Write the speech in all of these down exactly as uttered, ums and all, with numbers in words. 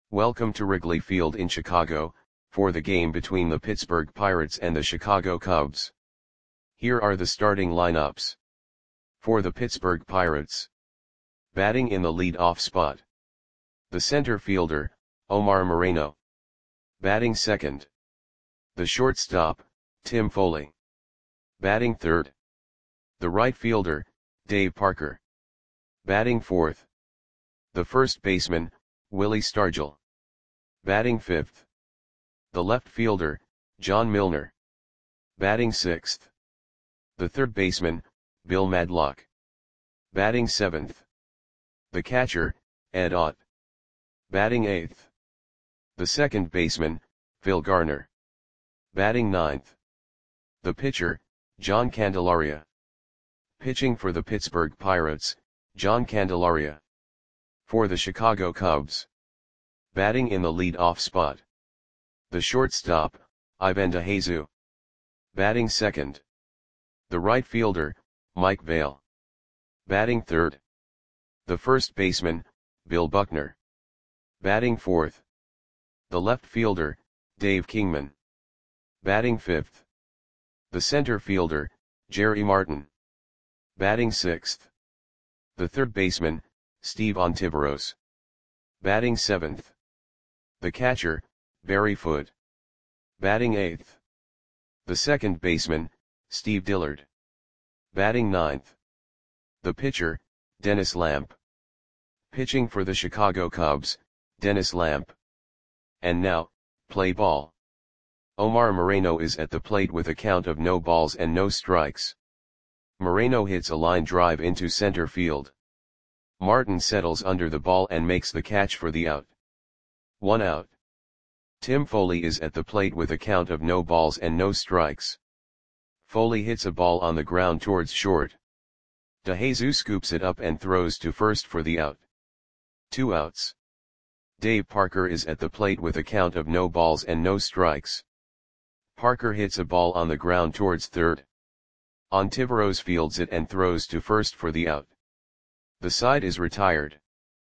Welcome to Wrigley Field in Chicago, for the game between the Pittsburgh Pirates and the Chicago Cubs. Here are the starting lineups. For the Pittsburgh Pirates. Batting in the lead-off spot. The center fielder, Omar Moreno. Batting second. The shortstop, Tim Foley. Batting third. The right fielder, Dave Parker. Batting fourth. The first baseman, Willie Stargell. Batting fifth. The left fielder, John Milner. Batting sixth. The third baseman, Bill Madlock. Batting seventh. The catcher, Ed Ott. Batting eighth. The second baseman, Phil Garner. Batting ninth. The pitcher, John Candelaria. Pitching for the Pittsburgh Pirates, John Candelaria. For the Chicago Cubs. Batting in the lead-off spot. The shortstop, Ivan DeJesus. Batting second. The right fielder, Mike Vail. Batting third. The first baseman, Bill Buckner. Batting fourth. The left fielder, Dave Kingman. Batting fifth. The center fielder, Jerry Martin. Batting sixth. The third baseman, Steve Ontiveros. Batting seventh. The catcher, Barry Foote. Batting eighth. The second baseman, Steve Dillard. Batting ninth. The pitcher, Dennis Lamp. Pitching for the Chicago Cubs, Dennis Lamp. And now, play ball. Omar Moreno is at the plate with a count of no balls and no strikes. Moreno hits a line drive into center field. Martin settles under the ball and makes the catch for the out. One out. Tim Foley is at the plate with a count of no balls and no strikes. Foley hits a ball on the ground towards short. DeJesus scoops it up and throws to first for the out. Two outs. Dave Parker is at the plate with a count of no balls and no strikes. Parker hits a ball on the ground towards third. Ontiveros fields it and throws to first for the out. The side is retired.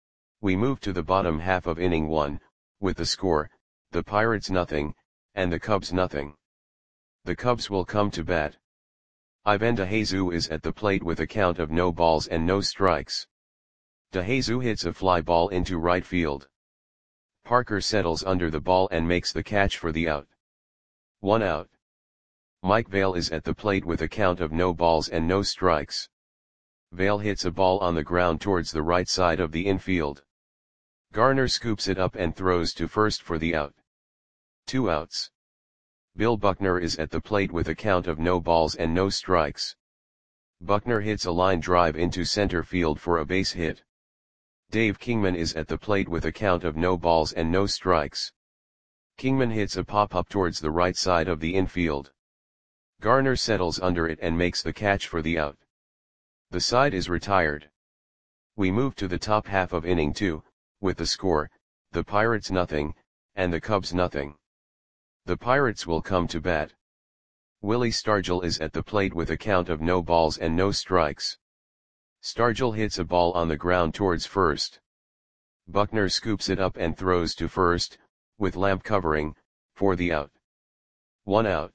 We move to the bottom half of inning one, with the score, the Pirates nothing, and the Cubs nothing. The Cubs will come to bat. Ivan DeJesus is at the plate with a count of no balls and no strikes. DeJesus hits a fly ball into right field. Parker settles under the ball and makes the catch for the out. One out. Mike Vail is at the plate with a count of no balls and no strikes. Vail hits a ball on the ground towards the right side of the infield. Garner scoops it up and throws to first for the out. Two outs. Bill Buckner is at the plate with a count of no balls and no strikes. Buckner hits a line drive into center field for a base hit. Dave Kingman is at the plate with a count of no balls and no strikes. Kingman hits a pop-up towards the right side of the infield. Garner settles under it and makes the catch for the out. The side is retired. We move to the top half of inning two, with the score, the Pirates nothing, and the Cubs nothing. The Pirates will come to bat. Willie Stargell is at the plate with a count of no balls and no strikes. Stargell hits a ball on the ground towards first. Buckner scoops it up and throws to first, with Lamp covering, for the out. One out.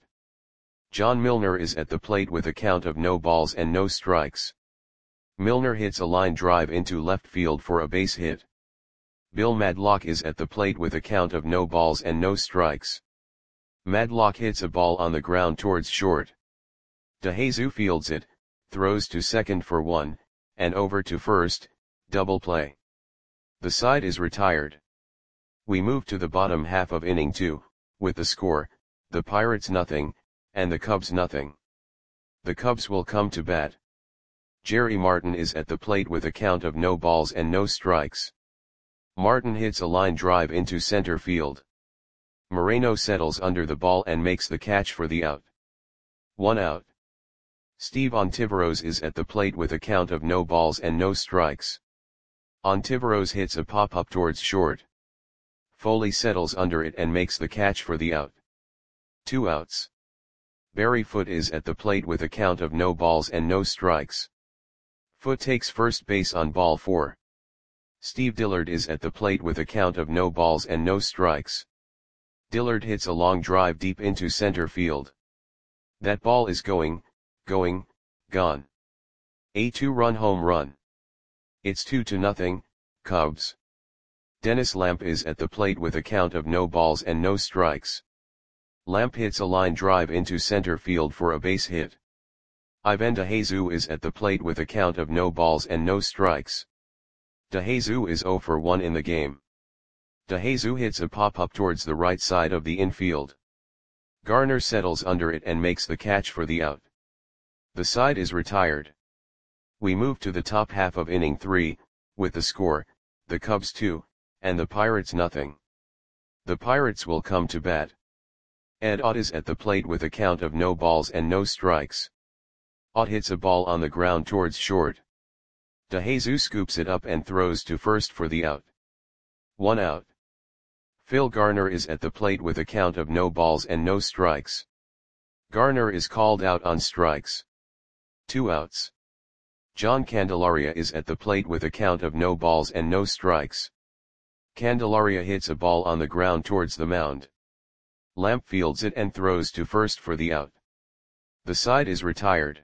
John Milner is at the plate with a count of no balls and no strikes. Milner hits a line drive into left field for a base hit. Bill Madlock is at the plate with a count of no balls and no strikes. Madlock hits a ball on the ground towards short. DeJesus fields it, throws to second for one, and over to first, double play. The side is retired. We move to the bottom half of inning two, with the score, the Pirates nothing, and the Cubs nothing. The Cubs will come to bat. Jerry Martin is at the plate with a count of no balls and no strikes. Martin hits a line drive into center field. Moreno settles under the ball and makes the catch for the out. One out. Steve Ontiveros is at the plate with a count of no balls and no strikes. Ontiveros hits a pop-up towards short. Foley settles under it and makes the catch for the out. Two outs. Barry Foote is at the plate with a count of no balls and no strikes. Foote takes first base on ball four. Steve Dillard is at the plate with a count of no balls and no strikes. Dillard hits a long drive deep into center field. That ball is going, going, gone. A two-run home run. It's two to nothing, Cubs. Dennis Lamp is at the plate with a count of no balls and no strikes. Lamp hits a line drive into center field for a base hit. Ivan DeJesus is at the plate with a count of no balls and no strikes. DeJesus is zero for one in the game. DeJesus hits a pop-up towards the right side of the infield. Garner settles under it and makes the catch for the out. The side is retired. We move to the top half of inning three, with the score, the Cubs two, and the Pirates nothing. The Pirates will come to bat. Ed Ott is at the plate with a count of no balls and no strikes. Ott hits a ball on the ground towards short. DeJesus scoops it up and throws to first for the out. One out. Phil Garner is at the plate with a count of no balls and no strikes. Garner is called out on strikes. Two outs. John Candelaria is at the plate with a count of no balls and no strikes. Candelaria hits a ball on the ground towards the mound. Lamp fields it and throws to first for the out. The side is retired.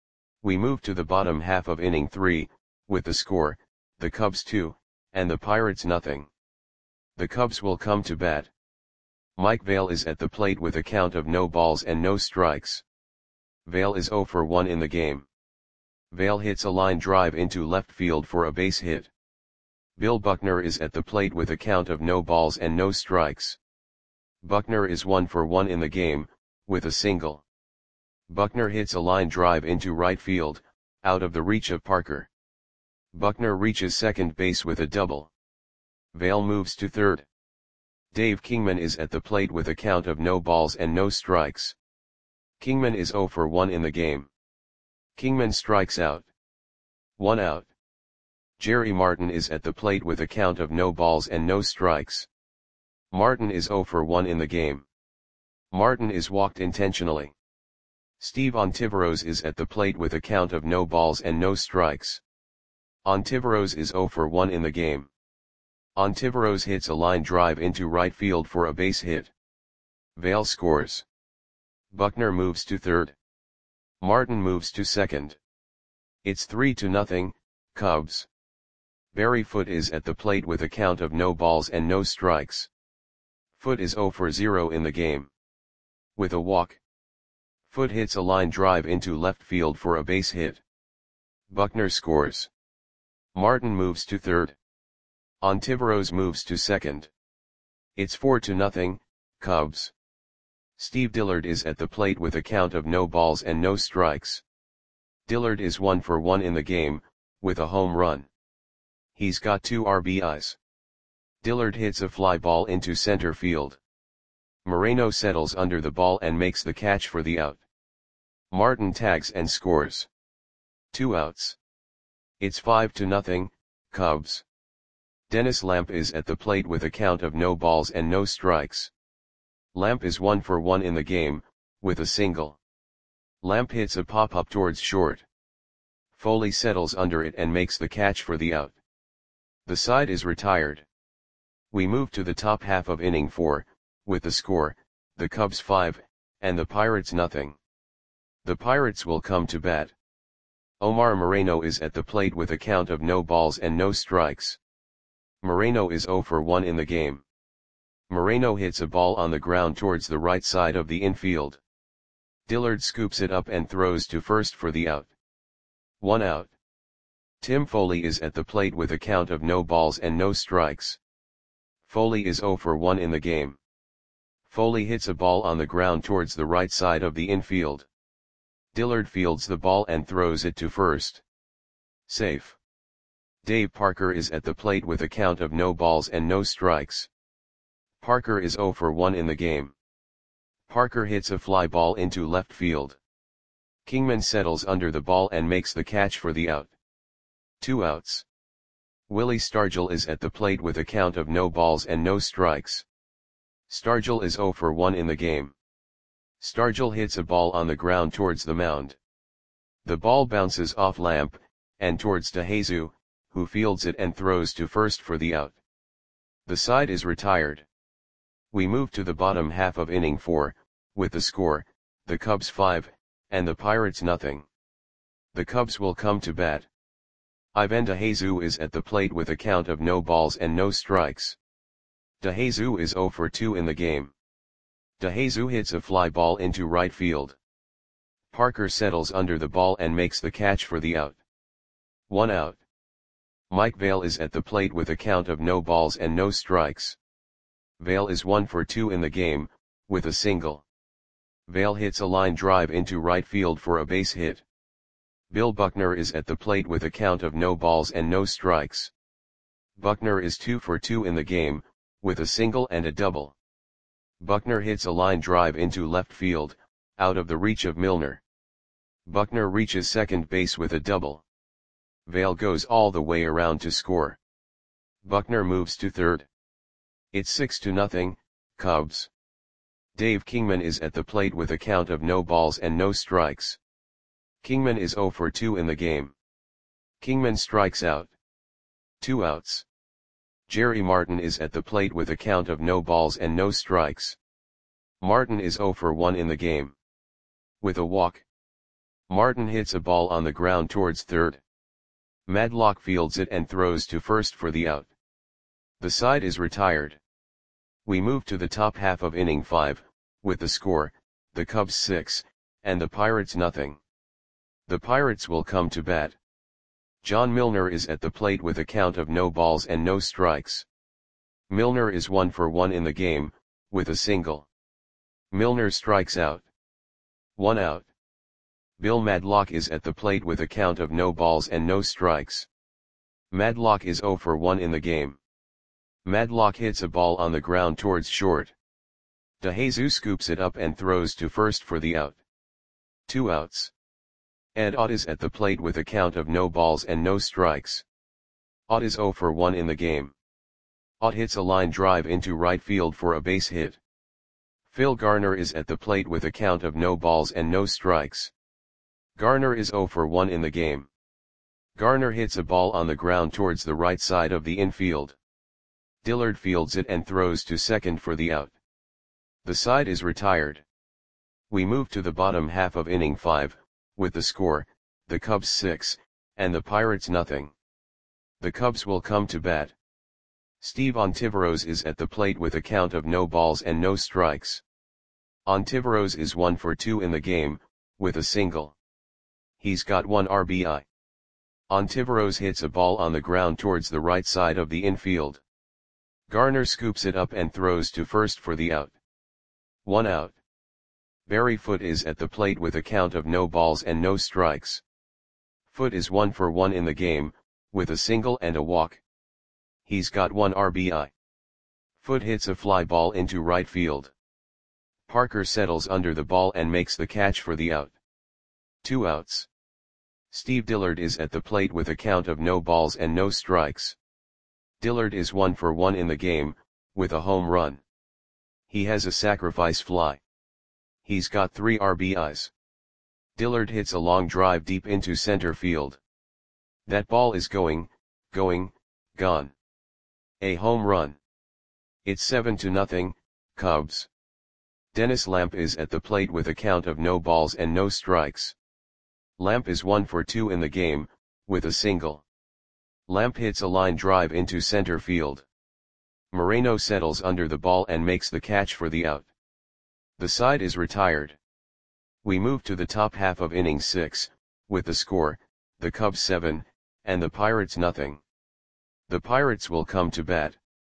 We move to the bottom half of inning three, with the score, the Cubs two, and the Pirates nothing. The Cubs will come to bat. Mike Vail is at the plate with a count of no balls and no strikes. Vail is zero for one in the game. Vail hits a line drive into left field for a base hit. Bill Buckner is at the plate with a count of no balls and no strikes. Buckner is one for one in the game, with a single. Buckner hits a line drive into right field, out of the reach of Parker. Buckner reaches second base with a double. Vail moves to third. Dave Kingman is at the plate with a count of no balls and no strikes. Kingman is zero for one in the game. Kingman strikes out. One out. Jerry Martin is at the plate with a count of no balls and no strikes. Martin is zero for one in the game. Martin is walked intentionally. Steve Ontiveros is at the plate with a count of no balls and no strikes. Ontiveros is zero for one in the game. Ontiveros hits a line drive into right field for a base hit. Vail scores. Buckner moves to third. Martin moves to second. It's three to nothing, Cubs. Barry Foote is at the plate with a count of no balls and no strikes. Foote is zero for zero in the game. With a walk. Foote hits a line drive into left field for a base hit. Buckner scores. Martin moves to third. Ontiveros moves to second. It's four to nothing, Cubs. Steve Dillard is at the plate with a count of no balls and no strikes. Dillard is one for one in the game, with a home run. He's got two R B Is. Dillard hits a fly ball into center field. Moreno settles under the ball and makes the catch for the out. Martin tags and scores. Two outs. It's five to nothing, Cubs. Dennis Lamp is at the plate with a count of no balls and no strikes. Lamp is one for one in the game, with a single. Lamp hits a pop-up towards short. Foley settles under it and makes the catch for the out. The side is retired. We move to the top half of inning four, with the score, the Cubs five, and the Pirates nothing. The Pirates will come to bat. Omar Moreno is at the plate with a count of no balls and no strikes. Moreno is zero for one in the game. Moreno hits a ball on the ground towards the right side of the infield. Dillard scoops it up and throws to first for the out. One out. Tim Foley is at the plate with a count of no balls and no strikes. Foley is zero for one in the game. Foley hits a ball on the ground towards the right side of the infield. Dillard fields the ball and throws it to first. Safe. Dave Parker is at the plate with a count of no balls and no strikes. Parker is zero for one in the game. Parker hits a fly ball into left field. Kingman settles under the ball and makes the catch for the out. Two outs. Willie Stargell is at the plate with a count of no balls and no strikes. Stargell is zero for one in the game. Stargell hits a ball on the ground towards the mound. The ball bounces off Lamp, and towards DeJesus, who fields it and throws to first for the out. The side is retired. We move to the bottom half of inning four, with the score, the Cubs five, and the Pirates nothing. The Cubs will come to bat. Ivan DeJesus is at the plate with a count of no balls and no strikes. DeJesus is zero for two in the game. DeJesus hits a fly ball into right field. Parker settles under the ball and makes the catch for the out. One out. Mike Vail is at the plate with a count of no balls and no strikes. Vail is one for two in the game, with a single. Vail hits a line drive into right field for a base hit. Bill Buckner is at the plate with a count of no balls and no strikes. Buckner is two for two in the game, with a single and a double. Buckner hits a line drive into left field, out of the reach of Milner. Buckner reaches second base with a double. Vail goes all the way around to score. Buckner moves to third. It's six to nothing, Cubs. Dave Kingman is at the plate with a count of no balls and no strikes. Kingman is zero for two in the game. Kingman strikes out. Two outs. Jerry Martin is at the plate with a count of no balls and no strikes. Martin is zero for one in the game. With a walk. Martin hits a ball on the ground towards third. Madlock fields it and throws to first for the out. The side is retired. We move to the top half of inning five, with the score, the Cubs six, and the Pirates nothing. The Pirates will come to bat. John Milner is at the plate with a count of no balls and no strikes. Milner is one for one in the game, with a single. Milner strikes out. One out. Bill Madlock is at the plate with a count of no balls and no strikes. Madlock is zero for one in the game. Madlock hits a ball on the ground towards short. DeJesus scoops it up and throws to first for the out. Two outs. Ed Ott is at the plate with a count of no balls and no strikes. Ott is zero for one in the game. Ott hits a line drive into right field for a base hit. Phil Garner is at the plate with a count of no balls and no strikes. Garner is zero for one in the game. Garner hits a ball on the ground towards the right side of the infield. Dillard fields it and throws to second for the out. The side is retired. We move to the bottom half of inning five, with the score, the Cubs six, and the Pirates nothing. The Cubs will come to bat. Steve Ontiveros is at the plate with a count of no balls and no strikes. Ontiveros is one for two in the game, with a single. He's got one R B I. Ontiveros hits a ball on the ground towards the right side of the infield. Garner scoops it up and throws to first for the out. One out. Barry Foote is at the plate with a count of no balls and no strikes. Foote is one for one in the game, with a single and a walk. He's got one R B I. Foote hits a fly ball into right field. Parker settles under the ball and makes the catch for the out. Two outs. Steve Dillard is at the plate with a count of no balls and no strikes. Dillard is one for one in the game, with a home run. He has a sacrifice fly. He's got three R B Is. Dillard hits a long drive deep into center field. That ball is going, going, gone. A home run. It's seven to nothing, Cubs. Dennis Lamp is at the plate with a count of no balls and no strikes. Lamp is one for two in the game, with a single. Lamp hits a line drive into center field. Moreno settles under the ball and makes the catch for the out. The side is retired. We move to the top half of inning six, with the score, the Cubs seven, and the Pirates nothing. The Pirates will come to bat.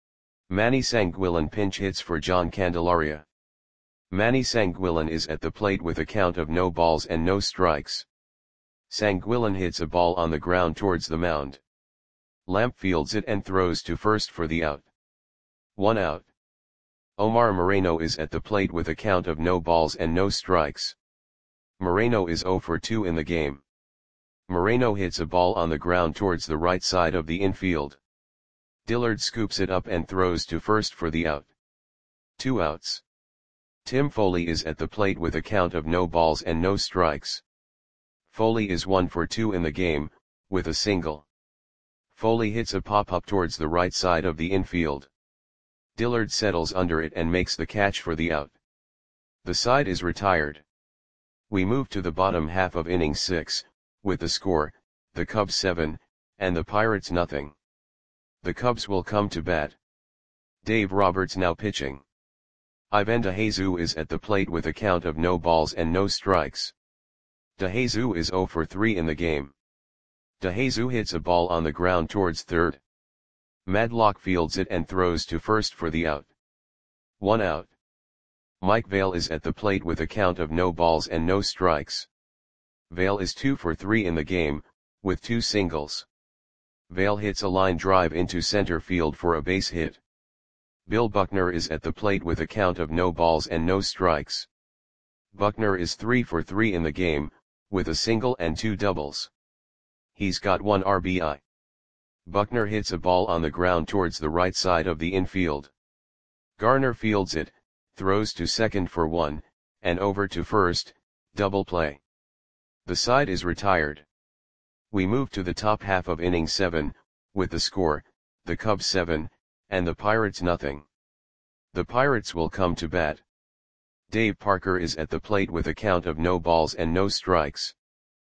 Manny Sanguillen pinch hits for John Candelaria. Manny Sanguillen is at the plate with a count of no balls and no strikes. Sanguillen hits a ball on the ground towards the mound. Lamp fields it and throws to first for the out. One out. Omar Moreno is at the plate with a count of no balls and no strikes. Moreno is zero for two in the game. Moreno hits a ball on the ground towards the right side of the infield. Dillard scoops it up and throws to first for the out. Two outs. Tim Foley is at the plate with a count of no balls and no strikes. Foley is one for two in the game, with a single. Foley hits a pop-up towards the right side of the infield. Dillard settles under it and makes the catch for the out. The side is retired. We move to the bottom half of inning six, with the score, the Cubs seven, and the Pirates nothing. The Cubs will come to bat. Dave Roberts now pitching. Ivan DeJesus is at the plate with a count of no balls and no strikes. DeJesus is zero for three in the game. DeJesus hits a ball on the ground towards third. Madlock fields it and throws to first for the out. One out. Mike Vail is at the plate with a count of no balls and no strikes. Vail is two for three in the game, with two singles. Vail hits a line drive into center field for a base hit. Bill Buckner is at the plate with a count of no balls and no strikes. Buckner is three for three in the game, with a single and two doubles. He's got one R B I. Buckner hits a ball on the ground towards the right side of the infield. Garner fields it, throws to second for one, and over to first, double play. The side is retired. We move to the top half of inning seven, with the score, the Cubs seven, and the Pirates nothing. The Pirates will come to bat. Dave Parker is at the plate with a count of no balls and no strikes.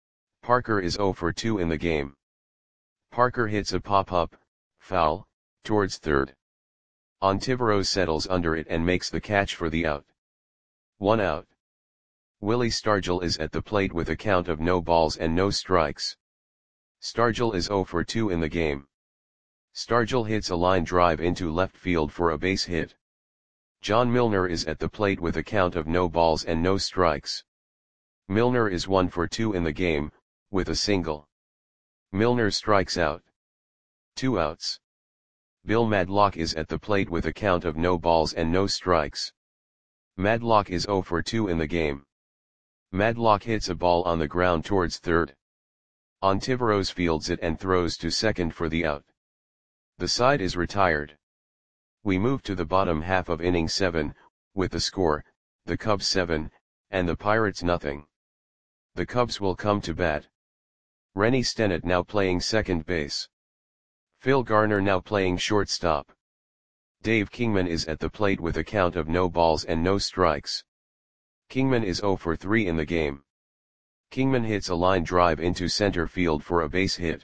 Parker is zero for two in the game. Parker hits a pop-up, foul, towards third. Ontiveros settles under it and makes the catch for the out. One out. Willie Stargell is at the plate with a count of no balls and no strikes. Stargell is zero for two in the game. Stargell hits a line drive into left field for a base hit. John Milner is at the plate with a count of no balls and no strikes. Milner is one for two in the game, with a single. Milner strikes out. Two outs. Bill Madlock is at the plate with a count of no balls and no strikes. Madlock is zero for two in the game. Madlock hits a ball on the ground towards third. Ontiveros fields it and throws to second for the out. The side is retired. We move to the bottom half of inning seven, with the score, the Cubs seven, and the Pirates nothing. The Cubs will come to bat. Rennie Stennett now playing second base. Phil Garner now playing shortstop. Dave Kingman is at the plate with a count of no balls and no strikes. Kingman is zero for three in the game. Kingman hits a line drive into center field for a base hit.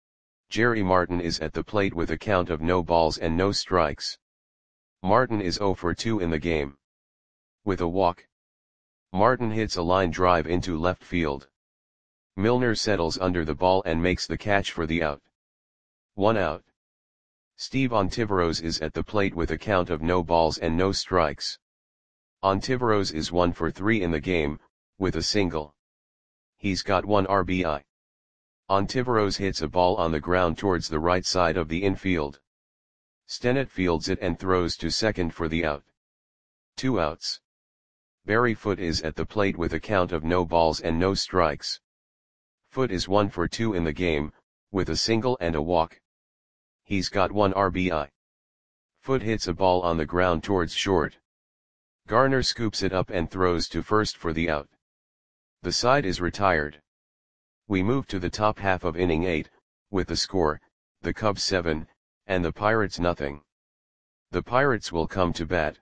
Jerry Martin is at the plate with a count of no balls and no strikes. Martin is zero for two in the game. With a walk. Martin hits a line drive into left field. Milner settles under the ball and makes the catch for the out. One out. Steve Ontiveros is at the plate with a count of no balls and no strikes. Ontiveros is one for three in the game, with a single. He's got one R B I. Ontiveros hits a ball on the ground towards the right side of the infield. Stennett fields it and throws to second for the out. Two outs. Barry Foote is at the plate with a count of no balls and no strikes. Foote is one for two in the game, with a single and a walk. He's got one R B I. Foote hits a ball on the ground towards short. Garner scoops it up and throws to first for the out. The side is retired. We move to the top half of inning eight, with the score, the Cubs seven, and the Pirates nothing. The Pirates will come to bat.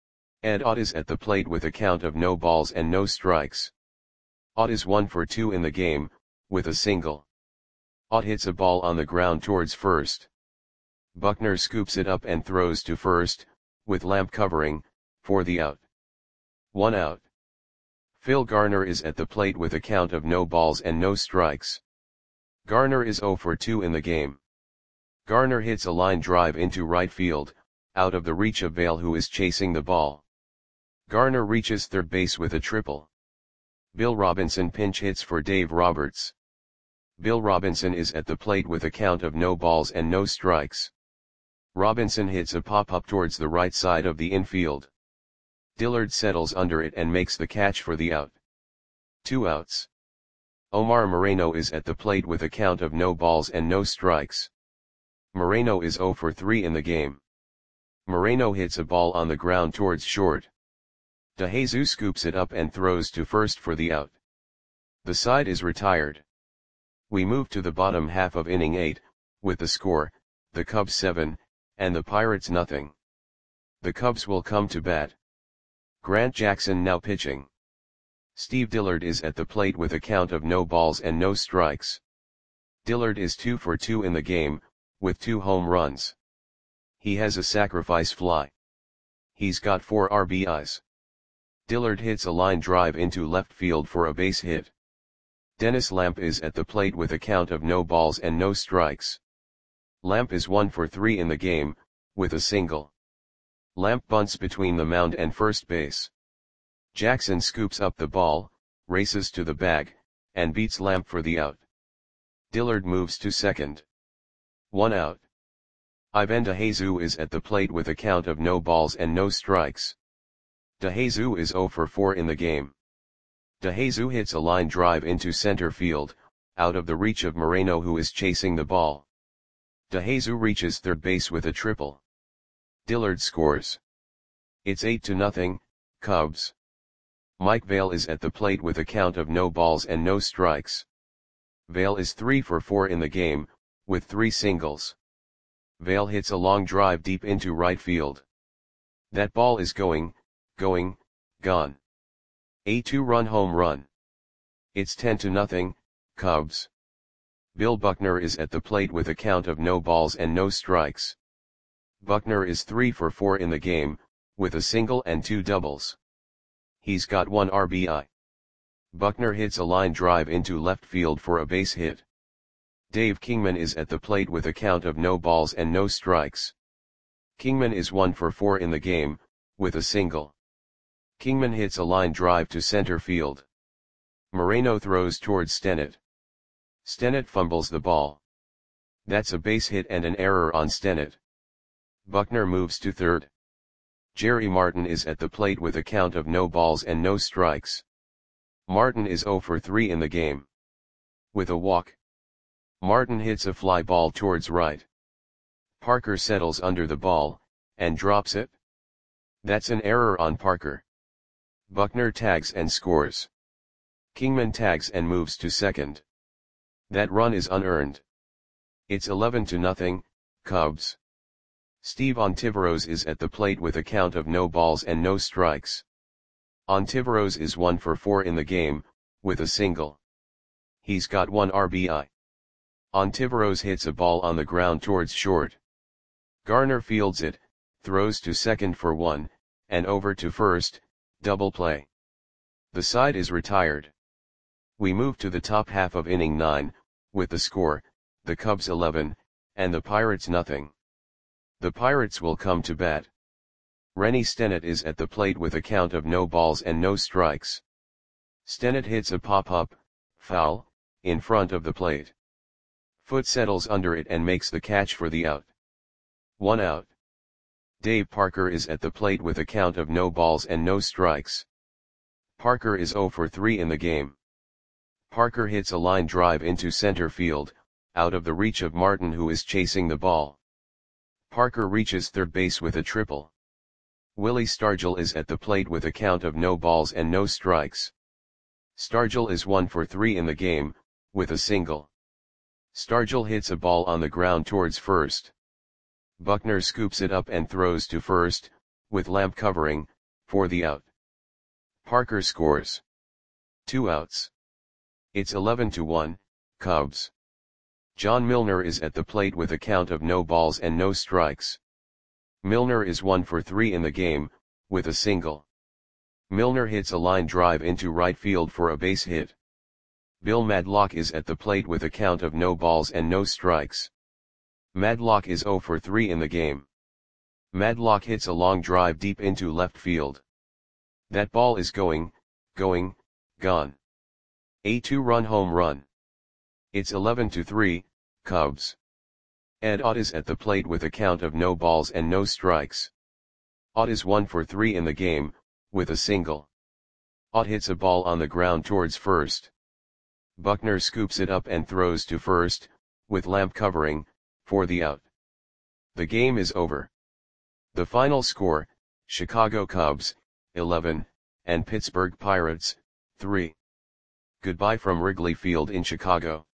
Ed Ott is at the plate with a count of no balls and no strikes. Ott is one for two in the game, with a single. Ott hits a ball on the ground towards first. Buckner scoops it up and throws to first, with Lamp covering, for the out. One out. Phil Garner is at the plate with a count of no balls and no strikes. Garner is zero for two in the game. Garner hits a line drive into right field, out of the reach of Vail who is chasing the ball. Garner reaches third base with a triple. Bill Robinson pinch hits for Dave Roberts. Bill Robinson is at the plate with a count of no balls and no strikes. Robinson hits a pop-up towards the right side of the infield. Dillard settles under it and makes the catch for the out. Two outs. Omar Moreno is at the plate with a count of no balls and no strikes. Moreno is zero for three in the game. Moreno hits a ball on the ground towards short. DeJesus scoops it up and throws to first for the out. The side is retired. We move to the bottom half of inning eight, with the score, the Cubs seven, and the Pirates nothing. The Cubs will come to bat. Grant Jackson now pitching. Steve Dillard is at the plate with a count of no balls and no strikes. Dillard is two for two in the game, with two home runs. He has a sacrifice fly. He's got four R B Is. Dillard hits a line drive into left field for a base hit. Dennis Lamp is at the plate with a count of no balls and no strikes. Lamp is one for three in the game, with a single. Lamp bunts between the mound and first base. Jackson scoops up the ball, races to the bag, and beats Lamp for the out. Dillard moves to second. One out. Ivan DeJesus is at the plate with a count of no balls and no strikes. DeJesus is zero for four in the game. DeJesus hits a line drive into center field, out of the reach of Moreno, who is chasing the ball. DeJesus reaches third base with a triple. Dillard scores. It's eight to nothing, Cubs. Mike Vail is at the plate with a count of no balls and no strikes. Vail is three for four in the game, with three singles. Vail hits a long drive deep into right field. That ball is going, going, gone. A two-run home run. It's ten to nothing, Cubs. Bill Buckner is at the plate with a count of no balls and no strikes. Buckner is three for four in the game, with a single and two doubles. He's got one R B I. Buckner hits a line drive into left field for a base hit. Dave Kingman is at the plate with a count of no balls and no strikes. Kingman is one for four in the game, with a single. Kingman hits a line drive to center field. Moreno throws towards Stennett. Stennett fumbles the ball. That's a base hit and an error on Stennett. Buckner moves to third. Jerry Martin is at the plate with a count of no balls and no strikes. Martin is zero for three in the game. With a walk. Martin hits a fly ball towards right. Parker settles under the ball, and drops it. That's an error on Parker. Buckner tags and scores. Kingman tags and moves to second. That run is unearned. It's eleven to nothing, Cubs. Steve Ontiveros is at the plate with a count of no balls and no strikes. Ontiveros is one for four in the game, with a single. He's got one R B I. Ontiveros hits a ball on the ground towards short. Garner fields it, throws to second for one, and over to first, double play. The side is retired. We move to the top half of inning nine, with the score, the Cubs eleven, and the Pirates nothing. The Pirates will come to bat. Rennie Stennett is at the plate with a count of no balls and no strikes. Stennett hits a pop-up, foul, in front of the plate. Foot settles under it and makes the catch for the out. One out. Dave Parker is at the plate with a count of no balls and no strikes. Parker is zero for three in the game. Parker hits a line drive into center field, out of the reach of Martin, who is chasing the ball. Parker reaches third base with a triple. Willie Stargell is at the plate with a count of no balls and no strikes. Stargell is one for three in the game, with a single. Stargell hits a ball on the ground towards first. Buckner scoops it up and throws to first, with Lamp covering, for the out. Parker scores. Two outs. It's eleven to one, Cubs. John Milner is at the plate with a count of no balls and no strikes. Milner is one for three in the game, with a single. Milner hits a line drive into right field for a base hit. Bill Madlock is at the plate with a count of no balls and no strikes. Madlock is zero for three in the game. Madlock hits a long drive deep into left field. That ball is going, going, gone. A two-run home run. It's eleven to three, Cubs. Ed Ott is at the plate with a count of no balls and no strikes. Ott is one for three in the game, with a single. Ott hits a ball on the ground towards first. Buckner scoops it up and throws to first, with Lamp covering, for the out. The game is over. The final score, Chicago Cubs, eleven, and Pittsburgh Pirates, three. Goodbye from Wrigley Field in Chicago.